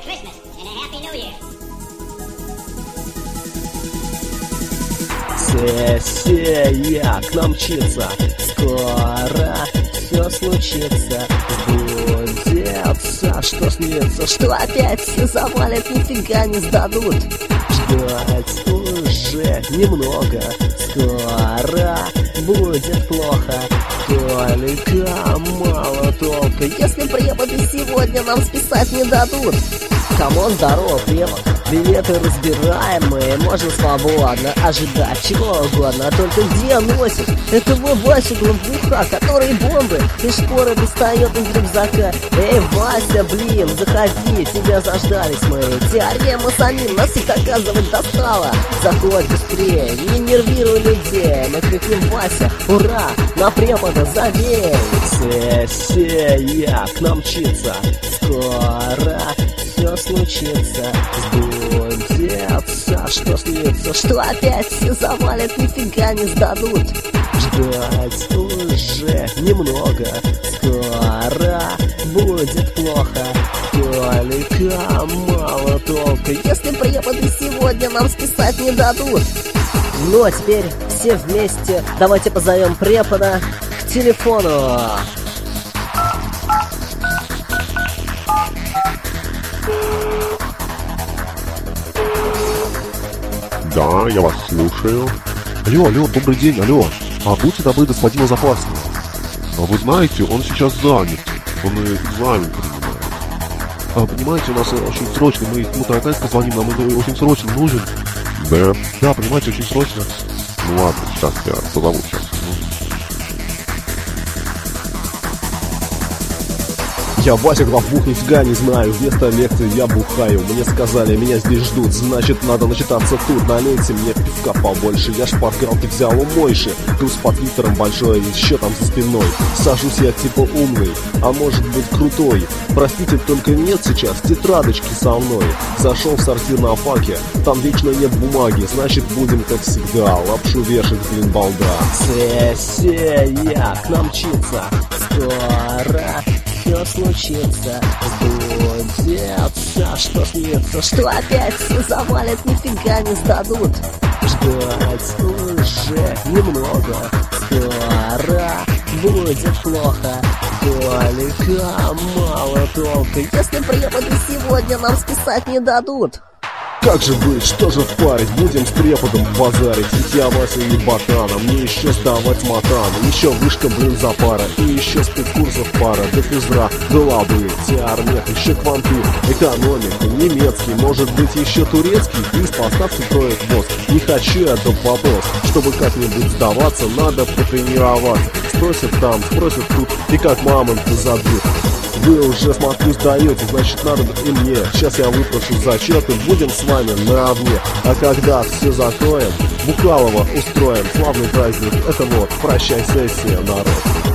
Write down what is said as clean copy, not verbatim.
Christmas and a Happy New Year. Сессия к нам мчится, скоро все случится. Сбудется, что снится, что опять все завалят, нифига не сдадут. Ждать уже немного, скоро будет плохо. Только мало толка, если преподы сегодня нам списать не дадут. Камон, здорово, препод. Билеты разбираем мы, можно свободно ожидать чего угодно. А только где носит этого Васю главбуха, который бомбы и шпоры достает из рюкзака? Эй, Вася, блин, заходи, тебя заждались мы. Теорема самим нас их, оказывать, достала. Заходь быстрее, не нервируй людей. Мы крикнем: Вася, ура, на препода забей. Сессия к нам мчится, скоро все случится. Сбудется, что снится, что опять все завалят, нифига не сдадут. Ждать уже немного, скоро будет плохо. Только мало толка, если преподы сегодня нам списать не дадут. Ну а теперь все вместе давайте позовем препода к телефону. Да, я вас слушаю. Алло, добрый день, алло. Будьте добры, господина Запасного. Вы знаете, он сейчас занят. Он экзамен принимает. Понимаете, у нас очень срочно, мы ему Тараканска звоним, нам очень срочно нужен. Да, понимаете, очень срочно. Ну ладно, сейчас я позову сейчас. Я Вася главбух, нифига не знаю. Вместо лекции я бухаю. Мне сказали, меня здесь ждут. Значит, надо начитаться тут. Налейте мне пивка побольше. Я шпаргалки взял у Мойши. Туз под твиттером большой, еще там за спиной. Сажусь я типа умный, а может быть крутой. Простите, только нет сейчас тетрадочки со мной. Зашел в сортир на факе. Там вечно нет бумаги. Значит, будем как всегда лапшу вешать, блин, балда. Сессия к нам мчится, скоро все случится. Сбудется, что снится, что опять все завалят, нифига не сдадут. Ждать уже немного, скоро будет плохо. Только мало толка, если преподы сегодня нам списать не дадут. Как же быть, что же впарить, будем с преподом базарить. Ведь я Вася не ботана, мне еще сдавать матаны. Еще вышка, блин, за пара, и еще спецкурсов пара. Да физра, да лабы, теормех, еще кванты, экономика, немецкий, может быть еще турецкий. Из поставки строит мозг, не хочу я этот вопрос. Чтобы как-нибудь сдаваться, надо потренироваться. Спросят там, спросят тут, и как мамонты забьют. Вы уже, смотрю, сдаете, значит, надо и мне. Сейчас я выпрошу зачеты, будем с вами наравне. А когда все закроем, Букалова устроим. Славный праздник, это вот, прощай, сессия, народ.